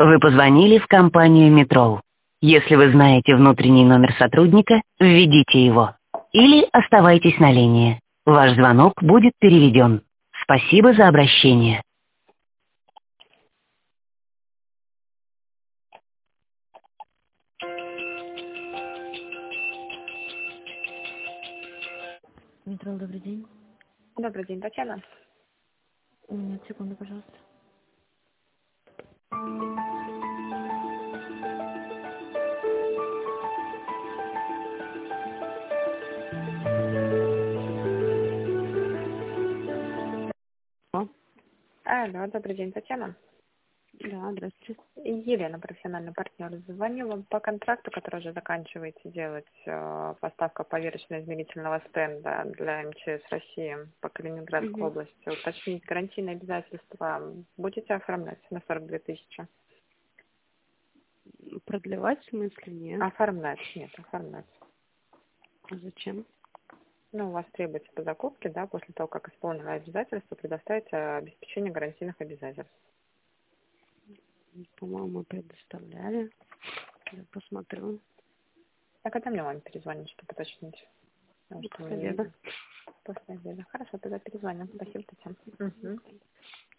Вы позвонили в компанию Метрол. Если вы знаете внутренний номер сотрудника, введите его. Или оставайтесь на линии. Ваш звонок будет переведен. Спасибо за обращение. Метрол, добрый день. Добрый день, Татьяна. Секунду, пожалуйста. Алло, добрый день, Татьяна. Да, здравствуйте. Елена, профессиональный партнер. Звоню вам по контракту, который уже заканчиваете делать, поставка поверочно-измерительного стенда для МЧС России по Калининградской области. Уточнить гарантийные обязательства будете оформлять на 42 тысячи? Продлевать в смысле нет? Оформлять, нет, оформлять. А зачем? Ну, у вас требуется по закупке, да, после того, как исполнено обязательство, предоставить обеспечение гарантийных обязательств. По-моему, предоставляли. Я посмотрю. А когда мне вам перезвонить, чтобы уточнить? Потому что После обеда. После обеда. Хорошо, тогда перезвоним. Спасибо, Татьяна. Угу.